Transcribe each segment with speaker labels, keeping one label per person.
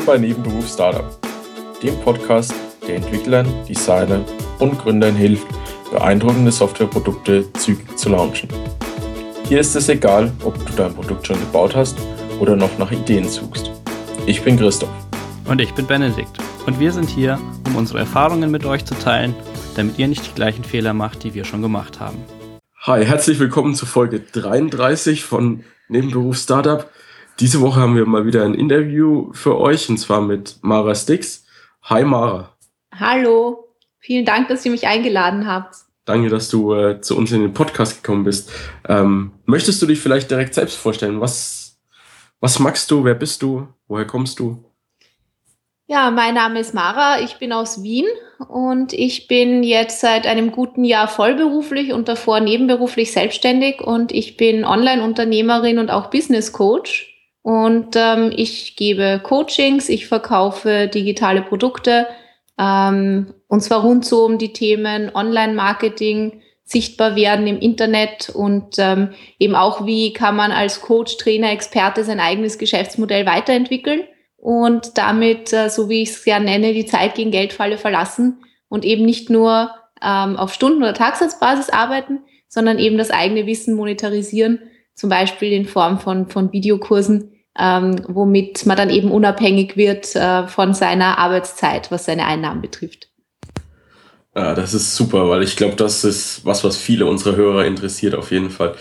Speaker 1: Willkommen bei Nebenberuf Startup, dem Podcast, der Entwicklern, Designern und Gründern hilft, beeindruckende Softwareprodukte zügig zu launchen. Hier ist es egal, ob du dein Produkt schon gebaut hast oder noch nach Ideen suchst. Ich bin Christoph.
Speaker 2: Und ich bin Benedikt. Und wir sind hier, um unsere Erfahrungen mit euch zu teilen, damit ihr nicht die gleichen Fehler macht, die wir schon gemacht haben.
Speaker 1: Hi, herzlich willkommen zu Folge 33 von Nebenberuf Startup. Diese Woche haben wir mal wieder ein Interview für euch, und zwar mit Mara Stix. Hi Mara.
Speaker 3: Hallo, vielen Dank, dass ihr mich eingeladen habt.
Speaker 1: Danke, dass du zu uns in den Podcast gekommen bist. Möchtest du dich vielleicht direkt selbst vorstellen? Was magst du? Wer bist du? Woher kommst du?
Speaker 3: Ja, mein Name ist Mara, ich bin aus Wien und ich bin jetzt seit einem guten Jahr vollberuflich und davor nebenberuflich selbstständig und ich bin Online-Unternehmerin und auch Business Coach. Und ich gebe Coachings, ich verkaufe digitale Produkte, und zwar rund so um die Themen Online-Marketing, sichtbar werden im Internet und eben auch, wie kann man als Coach, Trainer, Experte sein eigenes Geschäftsmodell weiterentwickeln und damit, so wie ich es ja nenne, die Zeit gegen Geldfalle verlassen und eben nicht nur auf Stunden- oder Tagsatzbasis arbeiten, sondern eben das eigene Wissen monetarisieren, zum Beispiel in Form von Videokursen, womit man dann eben unabhängig wird von seiner Arbeitszeit, was seine Einnahmen betrifft.
Speaker 1: Ja, das ist super, weil ich glaube, das ist was viele unserer Hörer interessiert auf jeden Fall.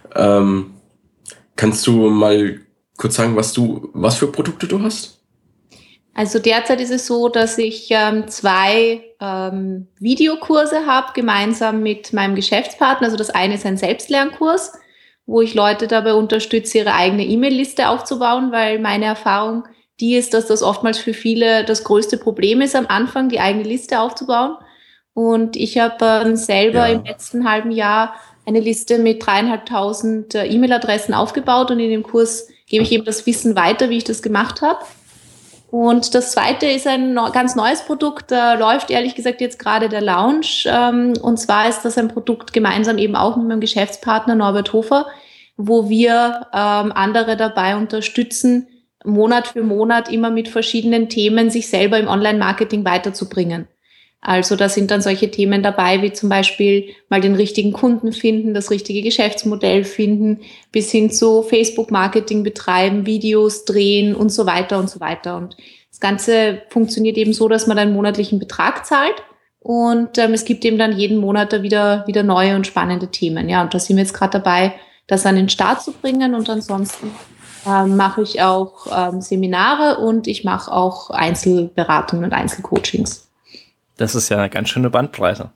Speaker 1: Kannst du mal kurz sagen, was für Produkte du hast?
Speaker 3: Also derzeit ist es so, dass ich 2 Videokurse habe, gemeinsam mit meinem Geschäftspartner. Also das eine ist ein Selbstlernkurs, wo ich Leute dabei unterstütze, ihre eigene E-Mail-Liste aufzubauen, weil meine Erfahrung die ist, dass das oftmals für viele das größte Problem ist am Anfang, die eigene Liste aufzubauen. Und ich habe selber im letzten halben Jahr eine Liste mit 3.500 E-Mail-Adressen aufgebaut und in dem Kurs gebe ich eben das Wissen weiter, wie ich das gemacht habe. Und das zweite ist ein ganz neues Produkt, da läuft ehrlich gesagt jetzt gerade der Launch. Und zwar ist das ein Produkt gemeinsam eben auch mit meinem Geschäftspartner Norbert Hofer, wo wir andere dabei unterstützen, Monat für Monat immer mit verschiedenen Themen sich selber im Online-Marketing weiterzubringen. Also da sind dann solche Themen dabei, wie zum Beispiel mal den richtigen Kunden finden, das richtige Geschäftsmodell finden, bis hin zu Facebook-Marketing betreiben, Videos drehen und so weiter und so weiter. Und das Ganze funktioniert eben so, dass man einen monatlichen Betrag zahlt und es gibt eben dann jeden Monat da wieder neue und spannende Themen. Ja, und da sind wir jetzt gerade dabei, das an den Start zu bringen und ansonsten mache ich auch Seminare und ich mache auch Einzelberatungen und Einzelcoachings.
Speaker 2: Das ist ja eine ganz schöne Bandbreite.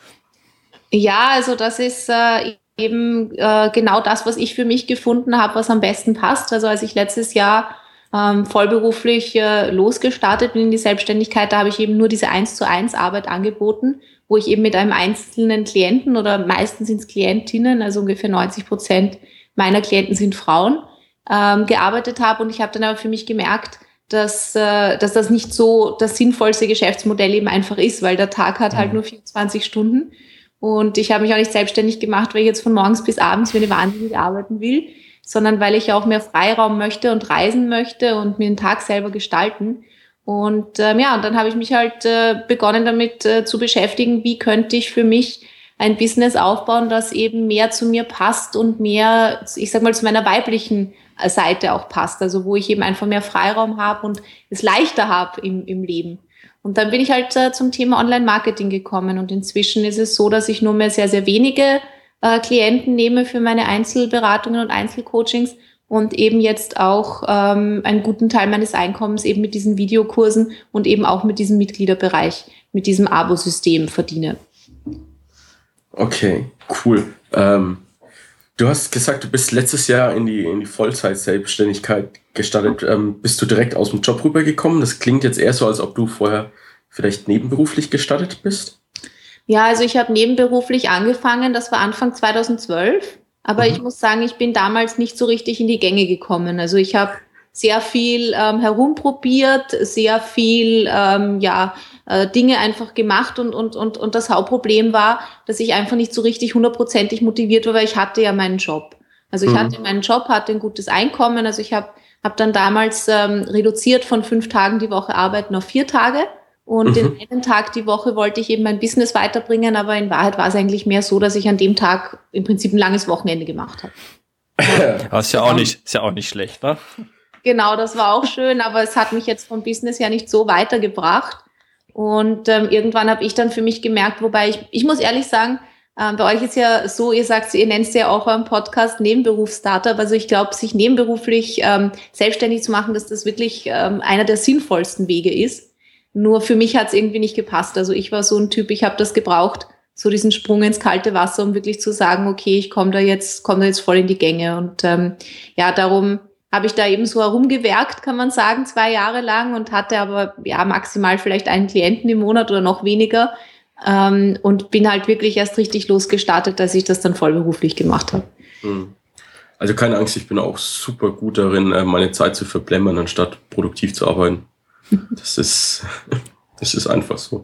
Speaker 3: Ja, also das ist eben genau das, was ich für mich gefunden habe, was am besten passt. Also als ich letztes Jahr vollberuflich losgestartet bin in die Selbstständigkeit, da habe ich eben nur diese 1:1 Arbeit angeboten, wo ich eben mit einem einzelnen Klienten oder meistens sind es Klientinnen, also ungefähr 90% meiner Klienten sind Frauen, gearbeitet habe. Und ich habe dann aber für mich gemerkt, dass das nicht so das sinnvollste Geschäftsmodell eben einfach ist, weil der Tag hat halt nur 24 Stunden und ich habe mich auch nicht selbstständig gemacht, weil ich jetzt von morgens bis abends wie eine Wahnsinnige arbeiten will, sondern weil ich auch mehr Freiraum möchte und reisen möchte und mir den Tag selber gestalten. Und und dann habe ich mich halt begonnen damit zu beschäftigen, wie könnte ich für mich ein Business aufbauen, das eben mehr zu mir passt und mehr, ich sag mal, zu meiner weiblichen Seite auch passt, also wo ich eben einfach mehr Freiraum habe und es leichter habe im Leben. Und dann bin ich halt zum Thema Online-Marketing gekommen und inzwischen ist es so, dass ich nur mehr sehr, sehr wenige Klienten nehme für meine Einzelberatungen und Einzelcoachings und eben jetzt auch einen guten Teil meines Einkommens eben mit diesen Videokursen und eben auch mit diesem Mitgliederbereich, mit diesem Abo-System verdiene.
Speaker 1: Okay, cool. Du hast gesagt, du bist letztes Jahr in die Vollzeit-Selbstständigkeit gestartet. Bist du direkt aus dem Job rübergekommen? Das klingt jetzt eher so, als ob du vorher vielleicht nebenberuflich gestartet bist.
Speaker 3: Ja, also ich habe nebenberuflich angefangen, das war Anfang 2012. Aber ich muss sagen, ich bin damals nicht so richtig in die Gänge gekommen. Also ich habe sehr viel herumprobiert, sehr viel Dinge einfach gemacht und das Hauptproblem war, dass ich einfach nicht so richtig 100%ig motiviert war, weil ich hatte ja meinen Job. Also ich hatte meinen Job, hatte ein gutes Einkommen, also ich habe habe dann damals reduziert von 5 Tagen die Woche arbeiten auf 4 Tage. Und den einen Tag die Woche wollte ich eben mein Business weiterbringen, aber in Wahrheit war es eigentlich mehr so, dass ich an dem Tag im Prinzip ein langes Wochenende gemacht habe.
Speaker 2: Aber ist ja auch nicht schlecht, ne?
Speaker 3: Genau, das war auch schön, aber es hat mich jetzt vom Business ja nicht so weitergebracht. Und irgendwann habe ich dann für mich gemerkt, wobei ich muss ehrlich sagen, bei euch ist ja so, ihr nennt es ja auch euren Podcast Nebenberuf-Startup. Also ich glaube, sich nebenberuflich selbstständig zu machen, dass das wirklich einer der sinnvollsten Wege ist. Nur für mich hat es irgendwie nicht gepasst. Also ich war so ein Typ, ich habe das gebraucht, so diesen Sprung ins kalte Wasser, um wirklich zu sagen, okay, ich komme da jetzt voll in die Gänge. Und darum habe ich da eben so herumgewerkt, kann man sagen, 2 Jahre lang und hatte aber maximal vielleicht einen Klienten im Monat oder noch weniger und bin halt wirklich erst richtig losgestartet, dass ich das dann vollberuflich gemacht habe.
Speaker 4: Also keine Angst, ich bin auch super gut darin, meine Zeit zu verplempern, anstatt produktiv zu arbeiten. Das ist einfach so.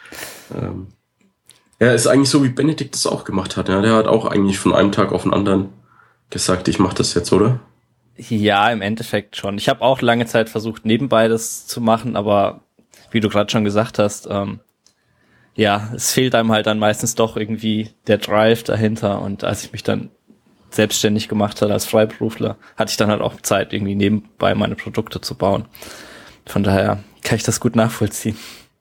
Speaker 4: Ist eigentlich so, wie Benedikt das auch gemacht hat. Ja, der hat auch eigentlich von einem Tag auf den anderen gesagt, ich mache das jetzt, oder?
Speaker 2: Ja, im Endeffekt schon. Ich habe auch lange Zeit versucht, nebenbei das zu machen, aber wie du gerade schon gesagt hast, es fehlt einem halt dann meistens doch irgendwie der Drive dahinter. Und als ich mich dann selbstständig gemacht habe als Freiberufler, hatte ich dann halt auch Zeit, irgendwie nebenbei meine Produkte zu bauen. Von daher kann ich das gut nachvollziehen.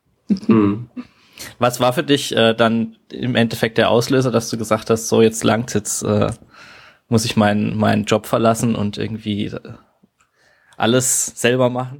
Speaker 2: Was war für dich dann im Endeffekt der Auslöser, dass du gesagt hast, so jetzt langt's, jetzt muss ich meinen Job verlassen und irgendwie alles selber machen?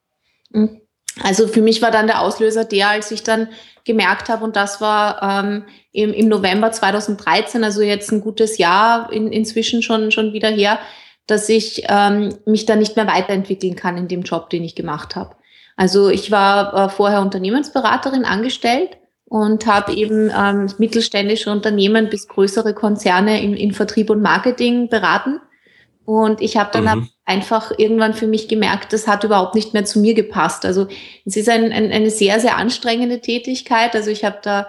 Speaker 3: Also für mich war dann der Auslöser als ich dann gemerkt habe, und das war im November 2013, also jetzt ein gutes Jahr inzwischen schon wieder her, dass ich mich dann nicht mehr weiterentwickeln kann in dem Job, den ich gemacht habe. Also ich war vorher Unternehmensberaterin angestellt und habe eben mittelständische Unternehmen bis größere Konzerne in Vertrieb und Marketing beraten. Und ich habe dann einfach irgendwann für mich gemerkt, das hat überhaupt nicht mehr zu mir gepasst. Also es ist eine sehr, sehr anstrengende Tätigkeit. Also ich habe da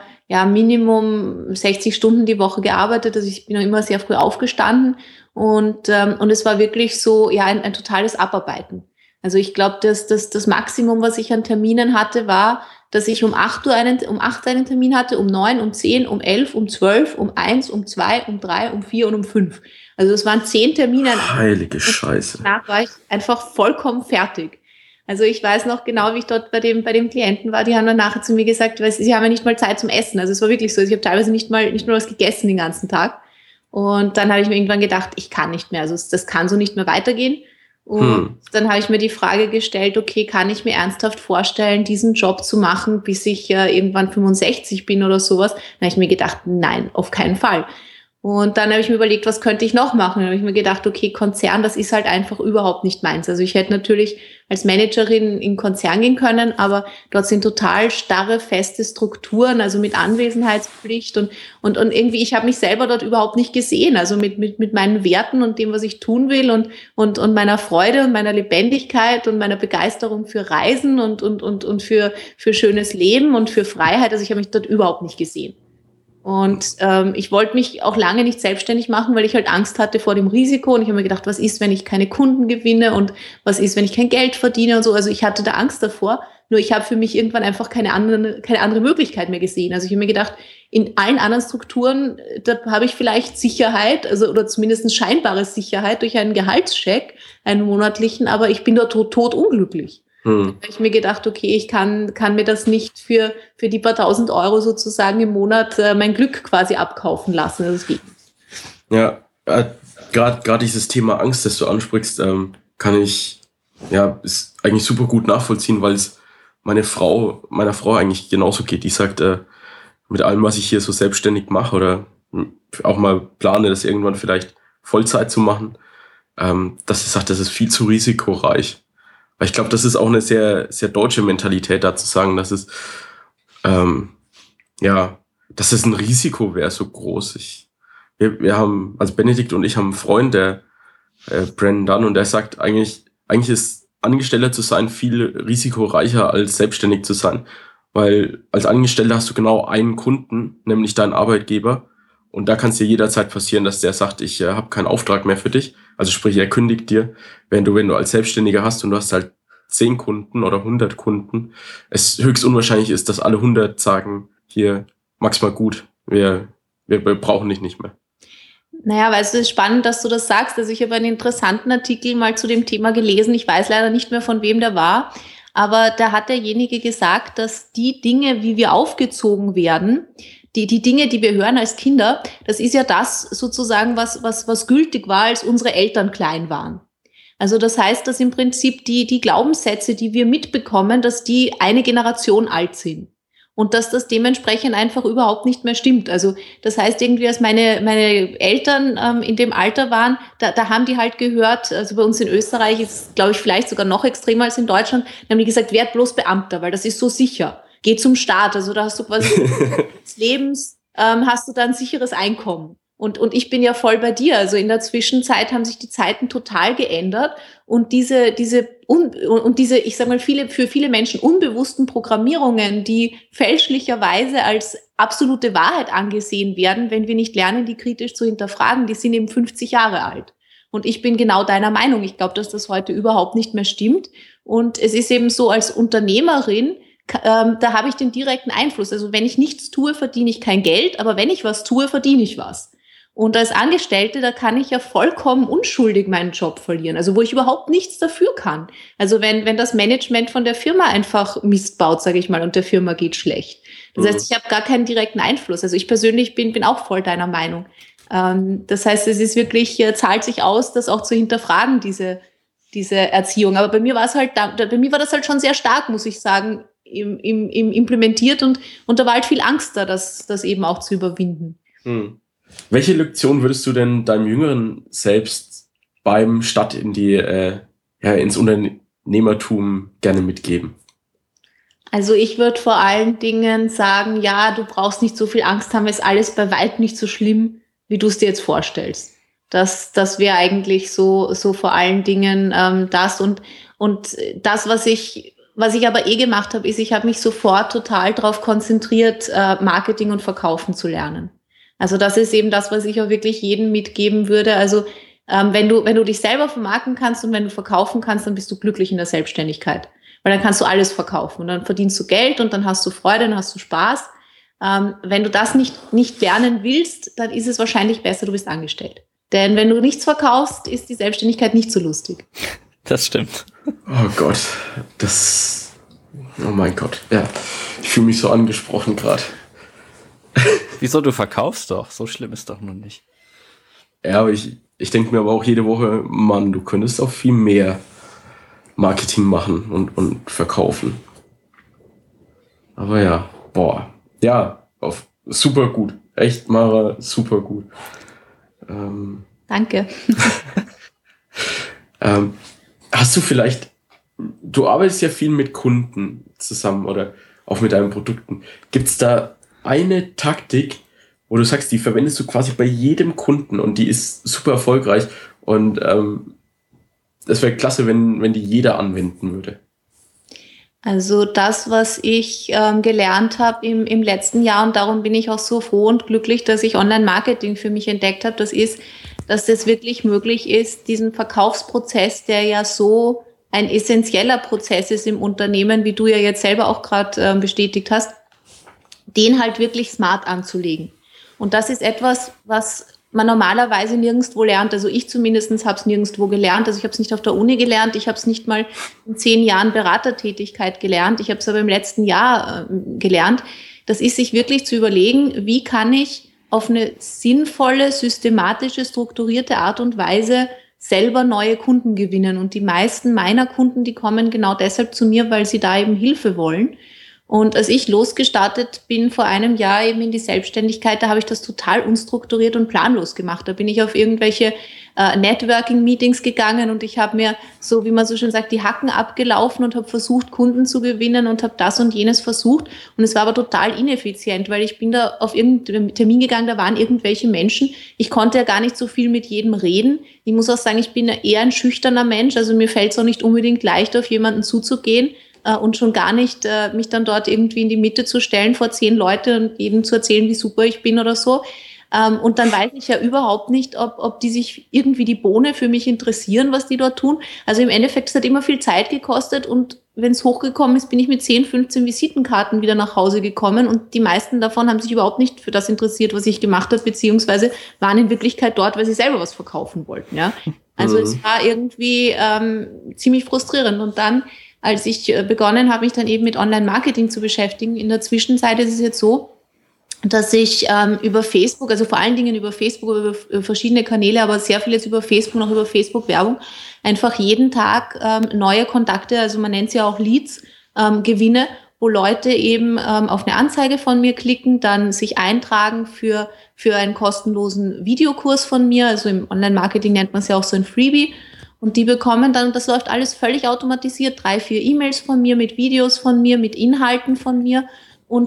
Speaker 3: Minimum 60 Stunden die Woche gearbeitet. Also ich bin auch immer sehr früh aufgestanden. Und es war wirklich so, ein totales Abarbeiten. Also ich glaube, das Maximum, was ich an Terminen hatte, war, dass ich um 8 einen Termin hatte, um 9, um 10, um 11, um 12, um 1, um 2, um 3, um 4 und um 5. Also es waren 10 Termine.
Speaker 4: Heilige Scheiße.
Speaker 3: Danach war ich einfach vollkommen fertig. Also ich weiß noch genau, wie ich dort bei dem Klienten war. Die haben dann nachher zu mir gesagt, sie haben ja nicht mal Zeit zum Essen. Also es war wirklich so. Also ich habe teilweise nicht mal was gegessen den ganzen Tag. Und dann habe ich mir irgendwann gedacht, ich kann nicht mehr. Also das kann so nicht mehr weitergehen. Und dann habe ich mir die Frage gestellt, okay, kann ich mir ernsthaft vorstellen, diesen Job zu machen, bis ich irgendwann 65 bin oder sowas? Dann habe ich mir gedacht, nein, auf keinen Fall. Und dann habe ich mir überlegt, was könnte ich noch machen? Dann habe ich mir gedacht, okay, Konzern, das ist halt einfach überhaupt nicht meins. Also ich hätte natürlich als Managerin in Konzern gehen können, aber dort sind total starre, feste Strukturen, also mit Anwesenheitspflicht und irgendwie, ich habe mich selber dort überhaupt nicht gesehen, also mit meinen Werten und dem, was ich tun will und meiner Freude und meiner Lebendigkeit und meiner Begeisterung für Reisen und für schönes Leben und für Freiheit. Also ich habe mich dort überhaupt nicht gesehen. Und ich wollte mich auch lange nicht selbstständig machen, weil ich halt Angst hatte vor dem Risiko. Und ich habe mir gedacht, was ist, wenn ich keine Kunden gewinne und was ist, wenn ich kein Geld verdiene und so. Also ich hatte da Angst davor. Nur ich habe für mich irgendwann einfach keine andere Möglichkeit mehr gesehen. Also ich habe mir gedacht, in allen anderen Strukturen, da habe ich vielleicht Sicherheit, also oder zumindest eine scheinbare Sicherheit durch einen Gehaltscheck, einen monatlichen, aber ich bin dort tot unglücklich. Da habe ich mir gedacht, okay, ich kann mir das nicht für die paar 1.000 Euro sozusagen im Monat mein Glück quasi abkaufen lassen. Das geht nicht.
Speaker 4: Ja, gerade dieses Thema Angst, das du ansprichst, kann ich, ist eigentlich super gut nachvollziehen, weil es meiner Frau eigentlich genauso geht. Die sagt, mit allem, was ich hier so selbstständig mache oder auch mal plane, das irgendwann vielleicht Vollzeit zu machen, dass sie sagt, das ist viel zu risikoreich. Weil ich glaube, das ist auch eine sehr, sehr deutsche Mentalität, da zu sagen, dass es, dass es ein Risiko wäre, so groß. Wir haben, also Benedikt und ich haben einen Freund, der Brandon Dunn, und der sagt, eigentlich ist Angestellter zu sein viel risikoreicher als selbstständig zu sein. Weil als Angestellter hast du genau einen Kunden, nämlich deinen Arbeitgeber. Und da kann es dir jederzeit passieren, dass der sagt, ich habe keinen Auftrag mehr für dich. Also sprich, er kündigt dir, wenn du als Selbstständiger hast und du hast halt 10 Kunden oder 100 Kunden, es höchst unwahrscheinlich ist, dass alle 100 sagen, hier, mach's mal gut, wir brauchen dich nicht mehr.
Speaker 3: Naja, weil es ist spannend, dass du das sagst. Also ich habe einen interessanten Artikel mal zu dem Thema gelesen. Ich weiß leider nicht mehr, von wem der war. Aber da hat derjenige gesagt, dass die Dinge, wie wir aufgezogen werden, die Dinge, die wir hören als Kinder, das ist ja das sozusagen, was gültig war, als unsere Eltern klein waren. Also das heißt, dass im Prinzip die Glaubenssätze, die wir mitbekommen, dass die eine Generation alt sind. Und dass das dementsprechend einfach überhaupt nicht mehr stimmt. Also das heißt irgendwie, als meine Eltern in dem Alter waren, da haben die halt gehört, also bei uns in Österreich ist, glaube ich, vielleicht sogar noch extremer als in Deutschland, da haben die gesagt, werd bloß Beamter, weil das ist so sicher. Geh zum Staat, also da hast du quasi des Lebens, hast du da ein sicheres Einkommen. Und ich bin ja voll bei dir. Also in der Zwischenzeit haben sich die Zeiten total geändert und diese, ich sag mal, für viele Menschen unbewussten Programmierungen, die fälschlicherweise als absolute Wahrheit angesehen werden, wenn wir nicht lernen, die kritisch zu hinterfragen, die sind eben 50 Jahre alt. Und ich bin genau deiner Meinung. Ich glaube, dass das heute überhaupt nicht mehr stimmt. Und es ist eben so, als Unternehmerin, da habe ich den direkten Einfluss. Also wenn ich nichts tue, verdiene ich kein Geld, aber wenn ich was tue, verdiene ich was. Und als Angestellte, da kann ich ja vollkommen unschuldig meinen Job verlieren, also wo ich überhaupt nichts dafür kann. Also wenn das Management von der Firma einfach Mist baut, sage ich mal, und der Firma geht schlecht. Das heißt, ich habe gar keinen direkten Einfluss. Also ich persönlich bin auch voll deiner Meinung. Das heißt, es ist wirklich, zahlt sich aus, das auch zu hinterfragen, diese Erziehung. Aber bei mir war das halt schon sehr stark, muss ich sagen, im implementiert und da war halt viel Angst da, das eben auch zu überwinden.
Speaker 4: Welche Lektion würdest du denn deinem jüngeren Selbst beim Start ins Unternehmertum gerne mitgeben?
Speaker 3: Also ich würde vor allen Dingen sagen, ja, du brauchst nicht so viel Angst haben, es ist alles bei weitem nicht so schlimm, wie du es dir jetzt vorstellst. Das wäre eigentlich so vor allen Dingen das und das, was ich aber gemacht habe, ist, ich habe mich sofort total darauf konzentriert, Marketing und Verkaufen zu lernen. Also das ist eben das, was ich auch wirklich jedem mitgeben würde. Also wenn du dich selber vermarkten kannst und wenn du verkaufen kannst, dann bist du glücklich in der Selbstständigkeit. Weil dann kannst du alles verkaufen und dann verdienst du Geld und dann hast du Freude, dann hast du Spaß. Wenn du das nicht lernen willst, dann ist es wahrscheinlich besser, du bist angestellt. Denn wenn du nichts verkaufst, ist die Selbstständigkeit nicht so lustig.
Speaker 2: Das stimmt.
Speaker 4: Oh Gott, oh mein Gott, ja. Ich fühle mich so angesprochen gerade.
Speaker 2: Wieso, du verkaufst doch? So schlimm ist doch noch nicht.
Speaker 4: Ja, aber ich denke mir aber auch jede Woche, Mann, du könntest auch viel mehr Marketing machen und verkaufen. Aber ja, super gut. Echt, Mara, super gut.
Speaker 3: Danke.
Speaker 4: Hast du vielleicht, du arbeitest ja viel mit Kunden zusammen oder auch mit deinen Produkten. Gibt es da eine Taktik, wo du sagst, die verwendest du quasi bei jedem Kunden und die ist super erfolgreich und das wäre klasse, wenn die jeder anwenden würde?
Speaker 3: Also das, was ich gelernt habe im letzten Jahr, und darum bin ich auch so froh und glücklich, dass ich Online-Marketing für mich entdeckt habe, das ist, dass es wirklich möglich ist, diesen Verkaufsprozess, der ja so ein essentieller Prozess ist im Unternehmen, wie du ja jetzt selber auch gerade bestätigt hast, den halt wirklich smart anzulegen. Und das ist etwas, was man normalerweise nirgendwo lernt. Also ich zumindest habe es nirgendwo gelernt. Also ich habe es nicht auf der Uni gelernt. Ich habe es nicht mal in 10 Jahren Beratertätigkeit gelernt. Ich habe es aber im letzten Jahr gelernt. Das ist, sich wirklich zu überlegen, wie kann ich auf eine sinnvolle, systematische, strukturierte Art und Weise selber neue Kunden gewinnen. Und die meisten meiner Kunden, die kommen genau deshalb zu mir, weil sie da eben Hilfe wollen. Und als ich losgestartet bin vor einem Jahr eben in die Selbstständigkeit, da habe ich das total unstrukturiert und planlos gemacht. Da bin ich auf irgendwelche Networking-Meetings gegangen und ich habe mir, so wie man so schön sagt, die Hacken abgelaufen und habe versucht, Kunden zu gewinnen und habe das und jenes versucht. Und es war aber total ineffizient, weil ich bin da auf irgendeinen Termin gegangen, da waren irgendwelche Menschen. Ich konnte ja gar nicht so viel mit jedem reden. Ich muss auch sagen, ich bin eher ein schüchterner Mensch, also mir fällt es auch nicht unbedingt leicht, auf jemanden zuzugehen. Und schon gar nicht, mich dann dort irgendwie in die Mitte zu stellen vor 10 Leute und jedem zu erzählen, wie super ich bin oder so. Und dann weiß ich ja überhaupt nicht, ob die sich irgendwie die Bohne für mich interessieren, was die dort tun. Also im Endeffekt, es hat immer viel Zeit gekostet und wenn es hochgekommen ist, bin ich mit 10, 15 Visitenkarten wieder nach Hause gekommen und die meisten davon haben sich überhaupt nicht für das interessiert, was ich gemacht habe, beziehungsweise waren in Wirklichkeit dort, weil sie selber was verkaufen wollten. Ja, also es war irgendwie ziemlich frustrierend. Und dann, als ich begonnen habe, mich dann eben mit Online-Marketing zu beschäftigen, in der Zwischenzeit ist es jetzt so, dass ich über Facebook, also vor allen Dingen über Facebook, über verschiedene Kanäle, aber sehr viel jetzt über Facebook, noch über Facebook-Werbung, einfach jeden Tag neue Kontakte, also man nennt sie ja auch Leads, gewinne, wo Leute eben auf eine Anzeige von mir klicken, dann sich eintragen für einen kostenlosen Videokurs von mir, also im Online-Marketing nennt man es ja auch so ein Freebie, und die bekommen dann, das läuft alles völlig automatisiert, 3, 4 E-Mails von mir, mit Videos von mir, mit Inhalten von mir. Und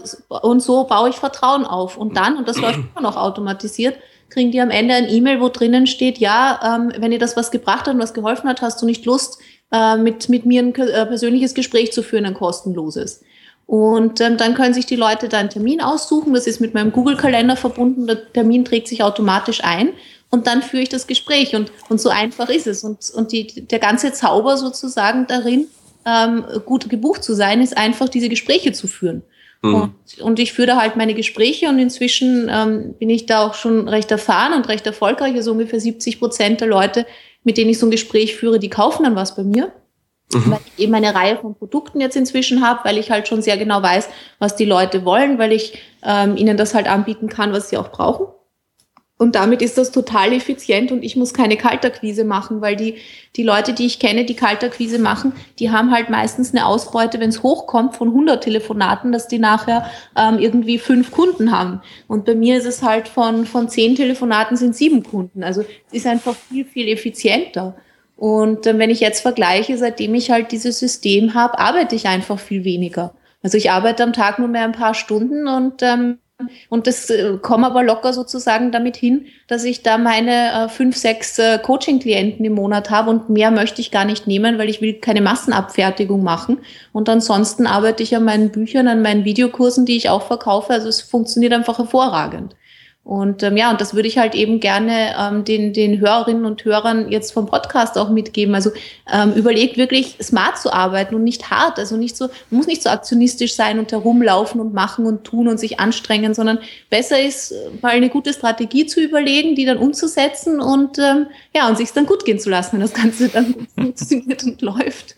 Speaker 3: so baue ich Vertrauen auf. Und dann, und das läuft immer noch automatisiert, kriegen die am Ende ein E-Mail, wo drinnen steht, ja, wenn dir das was gebracht hat und was geholfen hat, hast du nicht Lust, mit mir ein persönliches Gespräch zu führen, ein kostenloses. Und dann können sich die Leute da einen Termin aussuchen. Das ist mit meinem Google-Kalender verbunden. Der Termin trägt sich automatisch ein. Und dann führe ich das Gespräch. Und so einfach ist es. Und der ganze Zauber sozusagen darin, gut gebucht zu sein, ist einfach diese Gespräche zu führen. Und ich führe da halt meine Gespräche und inzwischen bin ich da auch schon recht erfahren und recht erfolgreich. Also ungefähr 70% der Leute, mit denen ich so ein Gespräch führe, die kaufen dann was bei mir. Weil ich eben eine Reihe von Produkten jetzt inzwischen habe, weil ich halt schon sehr genau weiß, was die Leute wollen, weil ich ihnen das halt anbieten kann, was sie auch brauchen. Und damit ist das total effizient und ich muss keine Kaltakquise machen, weil die Leute, die ich kenne, die Kaltakquise machen, die haben halt meistens eine Ausbeute, wenn es hochkommt, von 100 Telefonaten, dass die nachher irgendwie 5 Kunden haben. Und bei mir ist es halt von 10 Telefonaten sind 7 Kunden. Also es ist einfach viel, viel effizienter. Und wenn ich jetzt vergleiche, seitdem ich halt dieses System habe, arbeite ich einfach viel weniger. Also ich arbeite am Tag nur mehr ein paar Stunden und das komme aber locker sozusagen damit hin, dass ich da meine 5, 6 Coaching-Klienten im Monat habe und mehr möchte ich gar nicht nehmen, weil ich will keine Massenabfertigung machen. Und ansonsten arbeite ich an meinen Büchern, an meinen Videokursen, die ich auch verkaufe. Also es funktioniert einfach hervorragend. Und und das würde ich halt eben gerne den Hörerinnen und Hörern jetzt vom Podcast auch mitgeben. Also überlegt wirklich smart zu arbeiten und nicht hart. Also nicht so, man muss nicht so aktionistisch sein und herumlaufen und machen und tun und sich anstrengen, sondern besser ist, mal eine gute Strategie zu überlegen, die dann umzusetzen und und sich dann gut gehen zu lassen, wenn das Ganze dann funktioniert und läuft.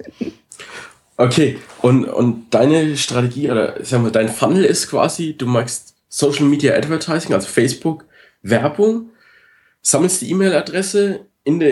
Speaker 4: Okay, und deine Strategie oder sagen wir, dein Funnel ist quasi, du magst Social Media Advertising, also Facebook, Werbung, sammelst die E-Mail-Adresse,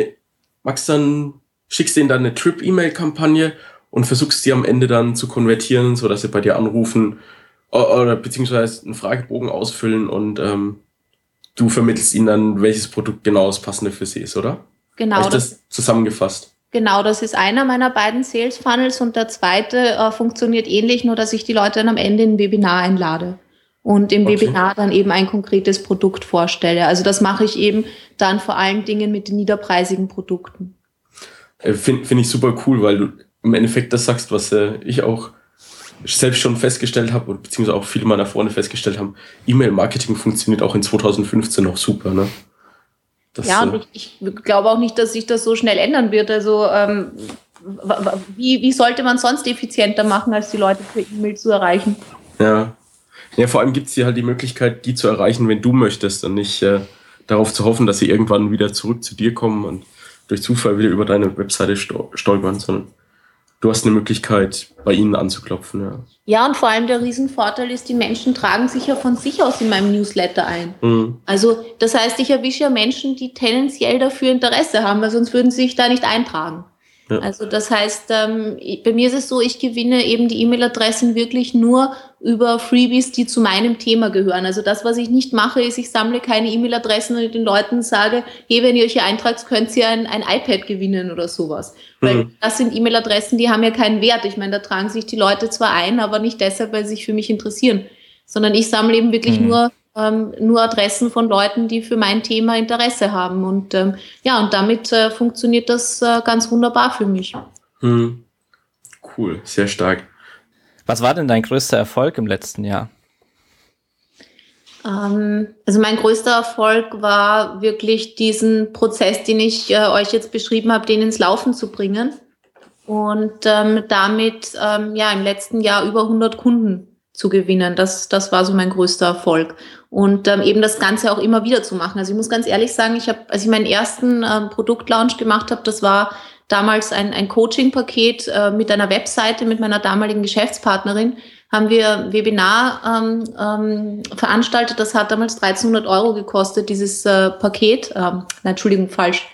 Speaker 4: schickst denen dann eine Trip-E-Mail-Kampagne und versuchst die am Ende dann zu konvertieren, sodass sie bei dir anrufen oder beziehungsweise einen Fragebogen ausfüllen und du vermittelst ihnen dann, welches Produkt genau das passende für sie ist, oder?
Speaker 3: Genau.
Speaker 4: Habe ich das zusammengefasst?
Speaker 3: Genau, das ist einer meiner beiden Sales Funnels und der zweite funktioniert ähnlich, nur dass ich die Leute dann am Ende in ein Webinar einlade. Und im Webinar dann eben ein konkretes Produkt vorstelle. Also das mache ich eben dann vor allen Dingen mit den niederpreisigen Produkten.
Speaker 4: Finde ich super cool, weil du im Endeffekt das sagst, was ich auch selbst schon festgestellt habe, beziehungsweise auch viele meiner Freunde festgestellt haben. E-Mail-Marketing funktioniert auch in 2015 noch super, ne?
Speaker 3: Und ich glaube auch nicht, dass sich das so schnell ändern wird. Also wie sollte man sonst effizienter machen, als die Leute per E-Mail zu erreichen?
Speaker 4: Ja, vor allem gibt es dir halt die Möglichkeit, die zu erreichen, wenn du möchtest und nicht darauf zu hoffen, dass sie irgendwann wieder zurück zu dir kommen und durch Zufall wieder über deine Webseite stolpern, sondern du hast eine Möglichkeit, bei ihnen anzuklopfen. Ja.
Speaker 3: Ja, und vor allem der Riesenvorteil ist, die Menschen tragen sich ja von sich aus in meinem Newsletter ein. Also das heißt, ich erwische ja Menschen, die tendenziell dafür Interesse haben, weil sonst würden sie sich da nicht eintragen. Ja. Also das heißt, bei mir ist es so, ich gewinne eben die E-Mail-Adressen wirklich nur über Freebies, die zu meinem Thema gehören. Also das, was ich nicht mache, ist, ich sammle keine E-Mail-Adressen und den Leuten sage, hey, wenn ihr euch hier eintragt, könnt ihr ein iPad gewinnen oder sowas. Weil das sind E-Mail-Adressen, die haben ja keinen Wert. Ich meine, da tragen sich die Leute zwar ein, aber nicht deshalb, weil sie sich für mich interessieren, sondern ich sammle eben wirklich nur Adressen von Leuten, die für mein Thema Interesse haben. Und und damit funktioniert das ganz wunderbar für mich.
Speaker 4: Cool, sehr stark.
Speaker 2: Was war denn dein größter Erfolg im letzten Jahr?
Speaker 3: Also mein größter Erfolg war wirklich diesen Prozess, den ich euch jetzt beschrieben habe, den ins Laufen zu bringen und damit im letzten Jahr über 100 Kunden zu gewinnen. Das war so mein größter Erfolg. Und eben das Ganze auch immer wieder zu machen. Also ich muss ganz ehrlich sagen, als ich meinen ersten Produktlaunch gemacht habe, das war damals ein Coaching-Paket mit einer Webseite mit meiner damaligen Geschäftspartnerin, haben wir ein Webinar veranstaltet. Das hat damals 1.300 Euro gekostet, dieses Paket. Entschuldigung, falsch.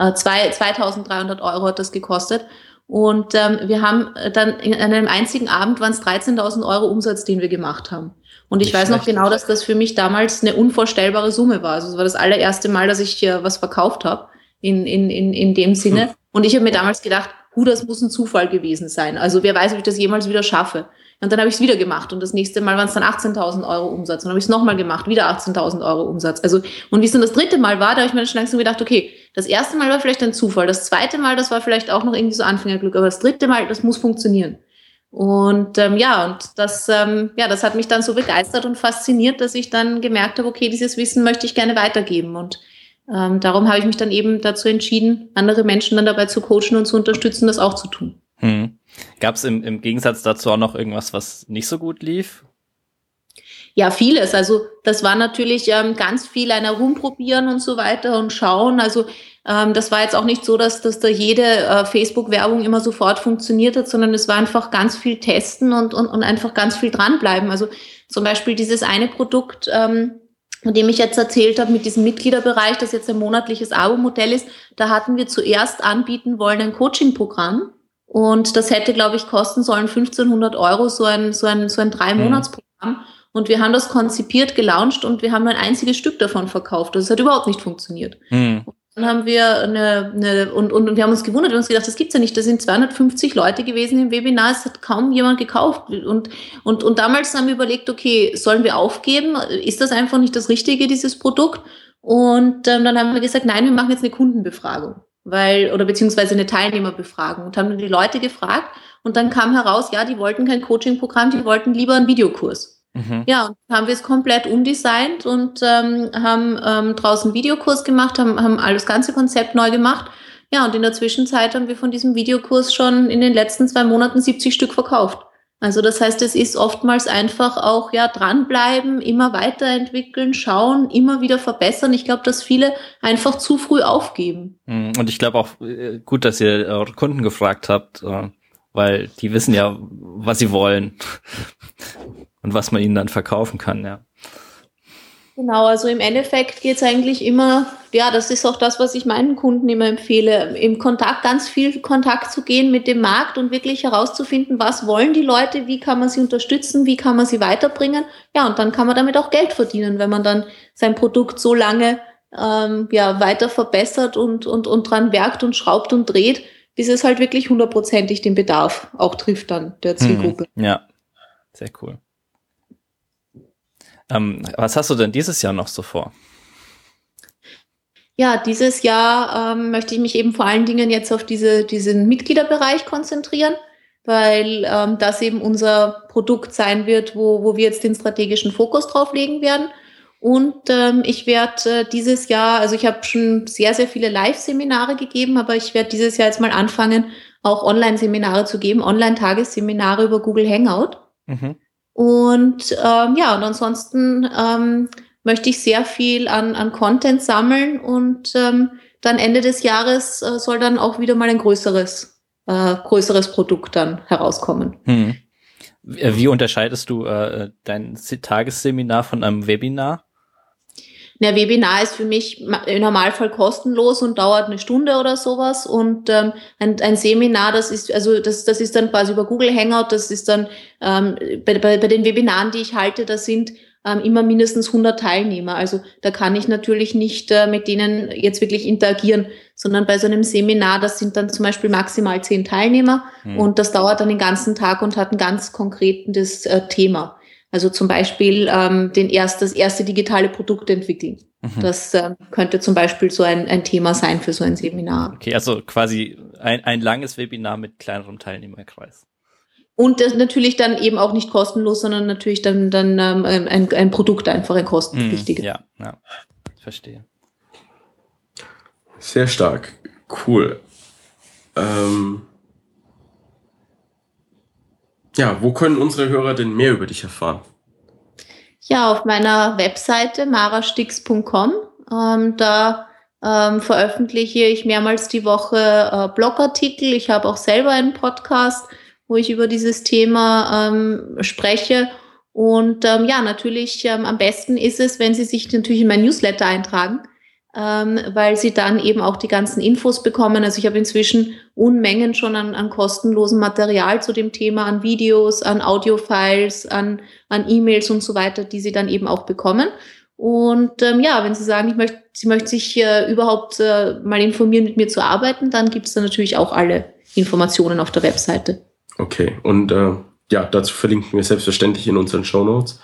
Speaker 3: 2.300 Euro hat das gekostet. Und wir haben dann in einem einzigen Abend waren es 13.000 Euro Umsatz, den wir gemacht haben. Und ich weiß noch genau, dass das für mich damals eine unvorstellbare Summe war. Also es war das allererste Mal, dass ich was verkauft habe in dem Sinne. Und ich habe mir damals gedacht, das muss ein Zufall gewesen sein. Also wer weiß, ob ich das jemals wieder schaffe. Und dann habe ich es wieder gemacht. Und das nächste Mal waren es dann 18.000 Euro Umsatz. Und dann habe ich es nochmal gemacht, wieder 18.000 Euro Umsatz. Also, und wie es dann das dritte Mal war, da habe ich mir dann schon langsam gedacht, okay, das erste Mal war vielleicht ein Zufall. Das zweite Mal, das war vielleicht auch noch irgendwie so Anfängerglück. Aber das dritte Mal, das muss funktionieren. Und das hat mich dann so begeistert und fasziniert, dass ich dann gemerkt habe, okay, dieses Wissen möchte ich gerne weitergeben. Und darum habe ich mich dann eben dazu entschieden, andere Menschen dann dabei zu coachen und zu unterstützen, das auch zu tun.
Speaker 2: Gab es im Gegensatz dazu auch noch irgendwas, was nicht so gut lief?
Speaker 3: Ja, vieles. Also das war natürlich ganz viel ein Herumprobieren und so weiter und schauen. Also das war jetzt auch nicht so, dass da jede Facebook-Werbung immer sofort funktioniert hat, sondern es war einfach ganz viel testen und einfach ganz viel dranbleiben. Also zum Beispiel dieses eine Produkt, von dem ich jetzt erzählt habe, mit diesem Mitgliederbereich, das jetzt ein monatliches Abo-Modell ist, da hatten wir zuerst anbieten wollen ein Coaching-Programm. Und das hätte, glaube ich, kosten sollen 1.500 Euro, so ein 3-Monats-Programm. Und wir haben das konzipiert, gelauncht und wir haben ein einziges Stück davon verkauft. Das hat überhaupt nicht funktioniert. Und dann haben wir und wir haben uns gewundert, wir haben uns gedacht, das gibt's ja nicht. Da sind 250 Leute gewesen im Webinar, es hat kaum jemand gekauft. Und damals haben wir überlegt, okay, sollen wir aufgeben? Ist das einfach nicht das Richtige, dieses Produkt? Und dann haben wir gesagt, nein, wir machen jetzt eine Kundenbefragung. Beziehungsweise eine Teilnehmerbefragung und haben dann die Leute gefragt und dann kam heraus, ja, die wollten kein Coaching-Programm, die wollten lieber einen Videokurs. Ja, und haben wir es komplett umdesignt und haben draußen einen Videokurs gemacht, haben alles ganze Konzept neu gemacht. Ja, und in der Zwischenzeit haben wir von diesem Videokurs schon in den letzten 2 Monaten 70 Stück verkauft. Also das heißt, es ist oftmals einfach auch dranbleiben, immer weiterentwickeln, schauen, immer wieder verbessern. Ich glaube, dass viele einfach zu früh aufgeben.
Speaker 2: Und ich glaube auch gut, dass ihr eure Kunden gefragt habt, weil die wissen ja, was sie wollen und was man ihnen dann verkaufen kann, ja.
Speaker 3: Genau, also im Endeffekt geht es eigentlich immer, das ist auch das, was ich meinen Kunden immer empfehle, ganz viel Kontakt zu gehen mit dem Markt und wirklich herauszufinden, was wollen die Leute, wie kann man sie unterstützen, wie kann man sie weiterbringen. Ja, und dann kann man damit auch Geld verdienen, wenn man dann sein Produkt so lange weiter verbessert und dran werkt und schraubt und dreht, bis es halt wirklich 100%ig den Bedarf auch trifft dann der Zielgruppe.
Speaker 2: Ja, sehr cool. Was hast du denn dieses Jahr noch so vor?
Speaker 3: Ja, dieses Jahr möchte ich mich eben vor allen Dingen jetzt auf diesen Mitgliederbereich konzentrieren, weil das eben unser Produkt sein wird, wo wir jetzt den strategischen Fokus drauf legen werden. Und ich werde dieses Jahr, also ich habe schon sehr, sehr viele Live-Seminare gegeben, aber ich werde dieses Jahr jetzt mal anfangen, auch Online-Seminare zu geben, Online-Tagesseminare über Google Hangout. Und und ansonsten möchte ich sehr viel an Content sammeln und dann Ende des Jahres soll dann auch wieder mal ein größeres Produkt dann herauskommen.
Speaker 2: Wie unterscheidest du dein Tagesseminar von einem Webinar?
Speaker 3: Ein Webinar ist für mich im Normalfall kostenlos und dauert 1 Stunde oder sowas. Und ein Seminar, das ist dann quasi über Google Hangout, das ist dann bei den Webinaren, die ich halte, da sind immer mindestens 100 Teilnehmer. Also da kann ich natürlich nicht mit denen jetzt wirklich interagieren, sondern bei so einem Seminar, das sind dann zum Beispiel maximal 10 Teilnehmer und das dauert dann den ganzen Tag und hat ein ganz konkretes Thema. Also zum Beispiel das erste digitale Produkt entwickeln. Das könnte zum Beispiel so ein Thema sein für so ein Seminar.
Speaker 2: Okay, also quasi ein langes Webinar mit kleinerem Teilnehmerkreis.
Speaker 3: Und das natürlich dann eben auch nicht kostenlos, sondern natürlich dann ein Produkt einfach, ein kostenpflichtiges.
Speaker 2: Ja, verstehe.
Speaker 4: Sehr stark. Cool. Ja, wo können unsere Hörer denn mehr über dich erfahren?
Speaker 3: Ja, auf meiner Webseite marastix.com. Da veröffentliche ich mehrmals die Woche Blogartikel. Ich habe auch selber einen Podcast, wo ich über dieses Thema spreche. Und natürlich am besten ist es, wenn Sie sich natürlich in mein Newsletter eintragen, weil Sie dann eben auch die ganzen Infos bekommen. Also ich habe inzwischen Unmengen schon an kostenlosem Material zu dem Thema, an Videos, an Audiofiles, an E-Mails und so weiter, die Sie dann eben auch bekommen. Und wenn Sie sagen, Sie möchten sich überhaupt mal informieren, mit mir zu arbeiten, dann gibt es da natürlich auch alle Informationen auf der Webseite.
Speaker 4: Okay, und dazu verlinken wir selbstverständlich in unseren Shownotes.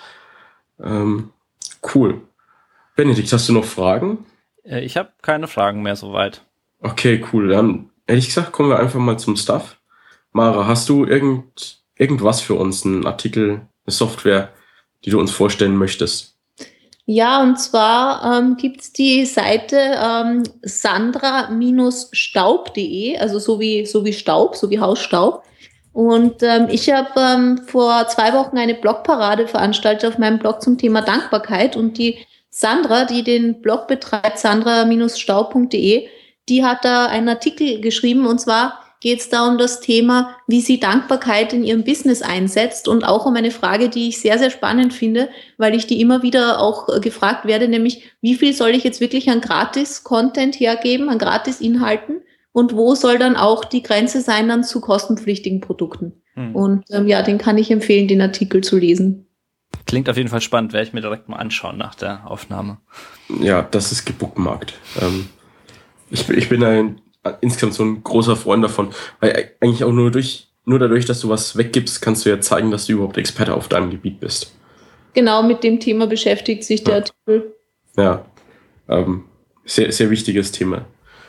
Speaker 4: Cool. Benedikt, hast du noch Fragen?
Speaker 2: Ich habe keine Fragen mehr soweit.
Speaker 4: Okay, cool. Dann hätte ich gesagt, kommen wir einfach mal zum Stuff. Mara, hast du irgendwas für uns, einen Artikel, eine Software, die du uns vorstellen möchtest?
Speaker 3: Ja, und zwar gibt's die Seite sandra-staub.de, also so wie Staub, so wie Hausstaub. Und ich habe vor 2 Wochen eine Blogparade veranstaltet auf meinem Blog zum Thema Dankbarkeit. Und die Sandra, die den Blog betreibt, sandra-staub.de, die hat da einen Artikel geschrieben. Und zwar geht es da um das Thema, wie sie Dankbarkeit in ihrem Business einsetzt, und auch um eine Frage, die ich sehr, sehr spannend finde, weil ich die immer wieder auch gefragt werde, nämlich wie viel soll ich jetzt wirklich an Gratis-Content hergeben, an Gratis-Inhalten, und wo soll dann auch die Grenze sein dann zu kostenpflichtigen Produkten. Und den kann ich empfehlen, den Artikel zu lesen.
Speaker 2: Klingt auf jeden Fall spannend, werde ich mir direkt mal anschauen nach der Aufnahme.
Speaker 4: Ja, das ist gebookmarkt. Ich bin insgesamt so ein großer Freund davon, weil eigentlich auch nur dadurch, dass du was weggibst, kannst du ja zeigen, dass du überhaupt Experte auf deinem Gebiet bist.
Speaker 3: Genau, mit dem Thema beschäftigt sich der Artikel.
Speaker 4: Ja, sehr, sehr wichtiges Thema.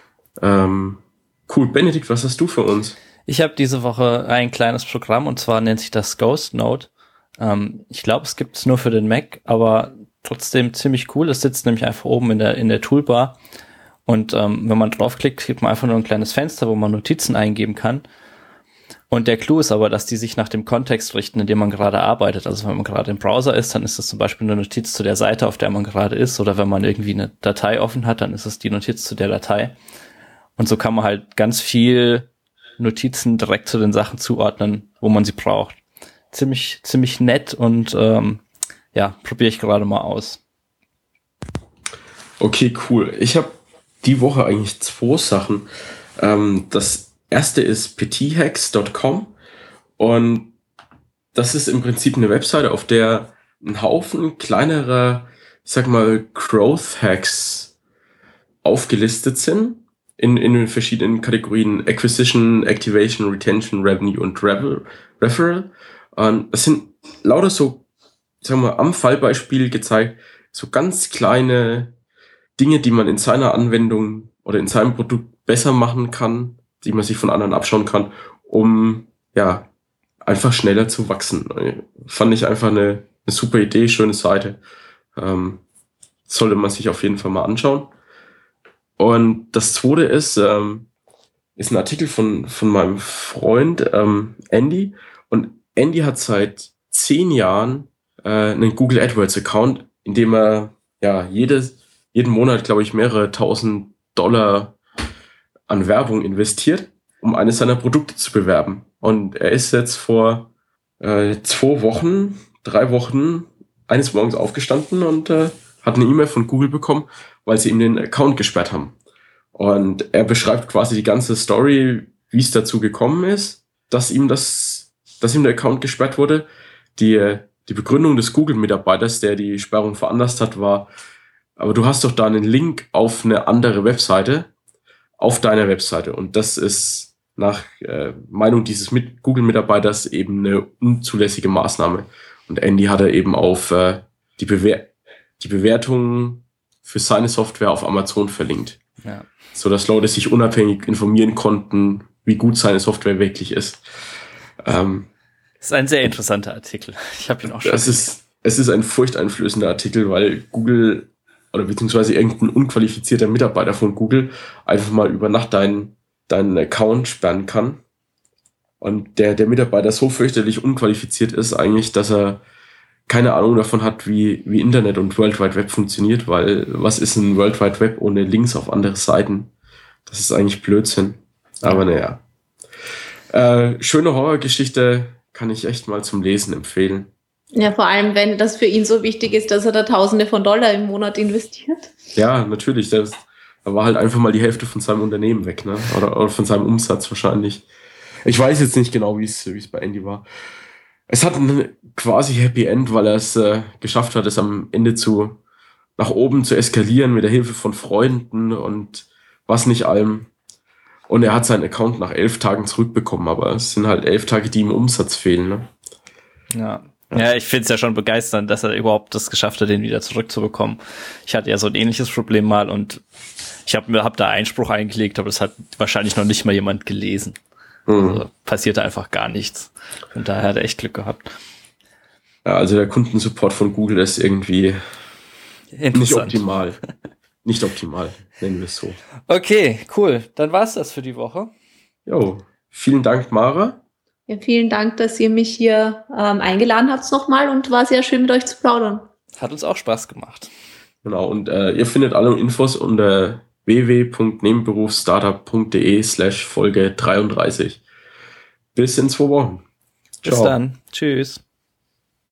Speaker 4: Cool, Benedikt, was hast du für uns?
Speaker 2: Ich habe diese Woche ein kleines Programm, und zwar nennt sich das Ghost Note. Ich glaube, es gibt es nur für den Mac, aber trotzdem ziemlich cool. Es sitzt nämlich einfach oben in der Toolbar. Und wenn man draufklickt, kriegt man einfach nur ein kleines Fenster, wo man Notizen eingeben kann. Und der Clou ist aber, dass die sich nach dem Kontext richten, in dem man gerade arbeitet. Also wenn man gerade im Browser ist, dann ist das zum Beispiel eine Notiz zu der Seite, auf der man gerade ist. Oder wenn man irgendwie eine Datei offen hat, dann ist es die Notiz zu der Datei. Und so kann man halt ganz viel Notizen direkt zu den Sachen zuordnen, wo man sie braucht. Ziemlich nett, und probiere ich gerade mal aus.
Speaker 4: Okay, cool. Ich habe die Woche eigentlich 2 Sachen. Das erste ist petithacks.com, und das ist im Prinzip eine Webseite, auf der ein Haufen kleinerer, ich sag mal, Growth Hacks aufgelistet sind in den verschiedenen Kategorien Acquisition, Activation, Retention, Revenue und Referral. Das sind lauter so, sagen wir, am Fallbeispiel gezeigt, so ganz kleine Dinge, die man in seiner Anwendung oder in seinem Produkt besser machen kann, die man sich von anderen abschauen kann, um einfach schneller zu wachsen. Fand ich einfach eine super Idee, schöne Seite. Sollte man sich auf jeden Fall mal anschauen. Und das zweite ist ein Artikel von meinem Freund Andy. Und Andy hat seit 10 Jahren einen Google AdWords Account, in dem er jeden Monat, glaube ich, mehrere $1.000 an Werbung investiert, um eines seiner Produkte zu bewerben. Und er ist jetzt vor 3 Wochen eines Morgens aufgestanden und hat eine E-Mail von Google bekommen, weil sie ihm den Account gesperrt haben. Und er beschreibt quasi die ganze Story, wie es dazu gekommen ist, dass ihm der Account gesperrt wurde. Die Begründung des Google-Mitarbeiters, der die Sperrung veranlasst hat, war: Aber du hast doch da einen Link auf eine andere Webseite, auf deiner Webseite. Und das ist nach Meinung dieses Google-Mitarbeiters eben eine unzulässige Maßnahme. Und Andy hat er eben auf die Bewertung für seine Software auf Amazon verlinkt.
Speaker 2: Ja.
Speaker 4: Sodass Leute sich unabhängig informieren konnten, wie gut seine Software wirklich ist.
Speaker 2: Das ist ein sehr interessanter Artikel. Ich habe ihn auch schon gelesen.
Speaker 4: Es ist ein furchteinflößender Artikel, weil Google oder beziehungsweise irgendein unqualifizierter Mitarbeiter von Google einfach mal über Nacht deinen Account sperren kann. Und der Mitarbeiter so fürchterlich unqualifiziert ist eigentlich, dass er keine Ahnung davon hat, wie Internet und World Wide Web funktioniert, weil was ist ein World Wide Web ohne Links auf andere Seiten? Das ist eigentlich Blödsinn. Aber naja. Schöne Horrorgeschichte, kann ich echt mal zum Lesen empfehlen.
Speaker 3: Ja, vor allem, wenn das für ihn so wichtig ist, dass er da Tausende von Dollar im Monat investiert.
Speaker 4: Ja, natürlich. Da war halt einfach mal die Hälfte von seinem Unternehmen weg, ne? Oder von seinem Umsatz wahrscheinlich. Ich weiß jetzt nicht genau, wie es bei Andy war. Es hat ein quasi Happy End, weil er es geschafft hat, es am Ende nach oben zu eskalieren mit der Hilfe von Freunden und was nicht allem. Und er hat seinen Account nach 11 Tagen zurückbekommen, aber es sind halt 11 Tage, die ihm Umsatz fehlen, ne?
Speaker 2: Ja, ich finde es ja schon begeisternd, dass er überhaupt das geschafft hat, den wieder zurückzubekommen. Ich hatte ja so ein ähnliches Problem mal und ich hab da Einspruch eingelegt, aber das hat wahrscheinlich noch nicht mal jemand gelesen. Also passierte einfach gar nichts. Und daher hat er echt Glück gehabt.
Speaker 4: Ja, also der Kundensupport von Google ist irgendwie nicht optimal. Nicht optimal, nennen wir es so.
Speaker 2: Okay, cool. Dann war's das für die Woche.
Speaker 4: Jo, vielen Dank, Mara.
Speaker 3: Ja, vielen Dank, dass ihr mich hier eingeladen habt nochmal und war sehr schön mit euch zu plaudern.
Speaker 2: Hat uns auch Spaß gemacht.
Speaker 4: Genau, und ihr findet alle Infos unter www.nebenberufsstartup.de/Folge 33. Bis in 2 Wochen.
Speaker 2: Bis dann. Tschüss.